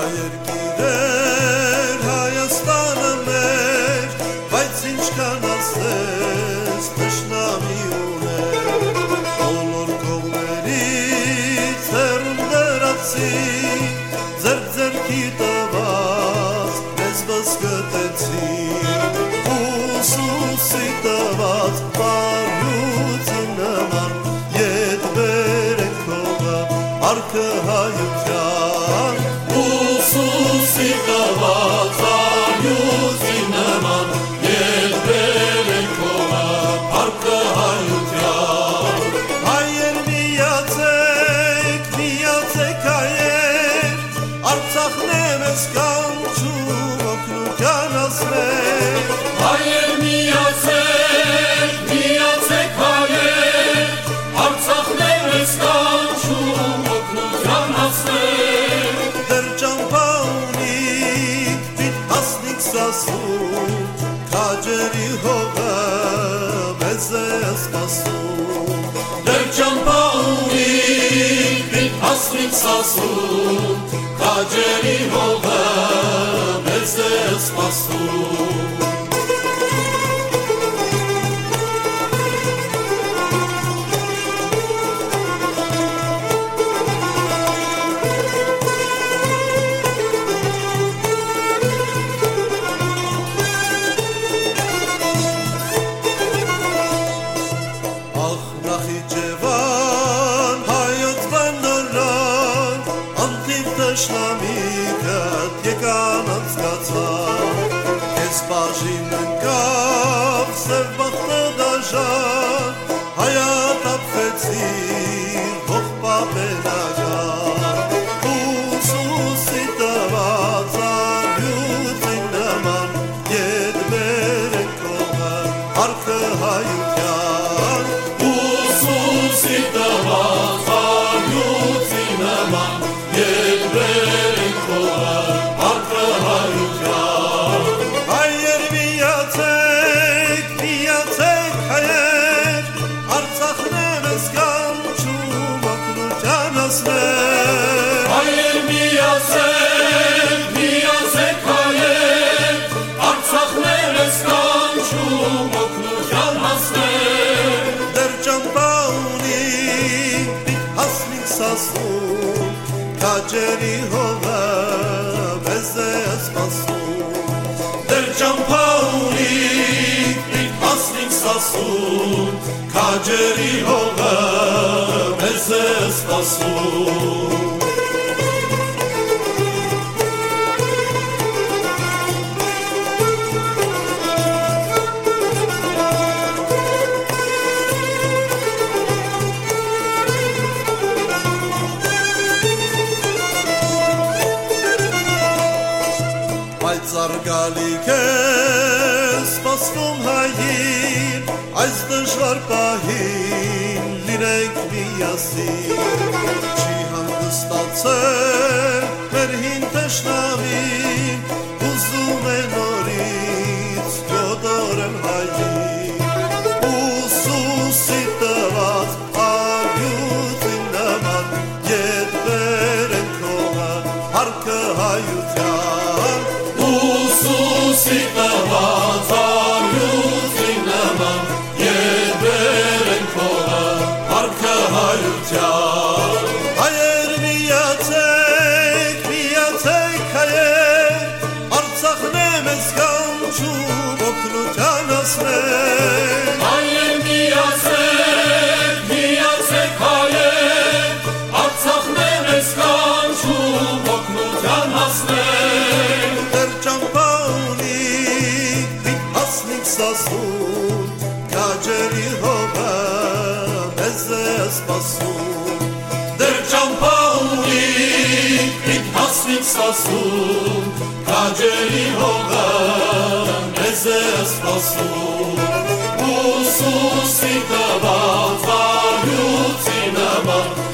Երկիրեր Հայաստանը մեր, բայց ինչքան ասես թշնամի ուներ, բոլոր կողմերից հեռուն դրացի, ձեռքի տված մեզ վսկտեցի, Ուսուսի տված բարյուցի նման, ետ բերենք հողը արքը հայության, Ուսուսի տված բարյուցի նման, ետ բերենք հողը արքը հայության, հայեր միացեք հայեր, Արցախն է մեզ կանչում օգնության ասներ, հայեր միացեք հայեր, Արցախն է մեզ կանչում օգնության ասներ, դեռ ճամփա ունիք պիտ հասնիք սասուն, քաջերի հողը մեզ է սպասում, դեռ ճամփա ունիք պիտ հասնիք սասուն, քաջերի հողը մեզ է սպասում, Նախիջևան, հայոց բանորան, անթիվ թշնամիքըտ եկան անցկացան, Քեզ բաժին ընկավ սև բախտը դաժան, հայատապվեցիր ողբապենական, Ուսուսի տված արյուցի նման, ետ բերենք հողը արքը հայության, Ուսուսի տված արյուցի նման, ետ բերենք հողը արքը հայության, հայեր միացեք հայեր, Արցախն է մեզ կանչում օգնության ասներ, հայեր միացեք հայեր, Արցախն է մեզ կանչում օգնության ասներ, դեռ ճամփա ունիք պիտ հասնիք սասուն, քաջերի հողը մեզ է սպասում, դեռ ճամփա ունիք պիտ հասնիք սասուն, քաջերի հողը մեզ է սպասում, Պայծառ գալիք է սպասվում հային, այս դժվար պահին լինենք միասին, չի հանգստացել մեր հին թշնամին, ուզում է նորից գոդորել հային, Ուսուսի տված արյուցի նման, ետ բերենք հողը արքը հայության, Ուսուսի տված արյուցի նման, ետ բերենք հողը արքը հայության, հայեր միացեք հայեր, Արցախն է մեզ կանչում օգնության ասներ, հայեր միացեք հայեր, Արցախն է մեզ կանչում օգնության ասներ, դեռ ճամփա ունիք պիտ հասնիք սասուն, քաջերի հողը մեզ է սպասում, դեռ ճամփա ունիք պիտ հասնիք սասուն, քաջերի հողը մեզ է սպասում, Ուսուսի տված արյուցի նման,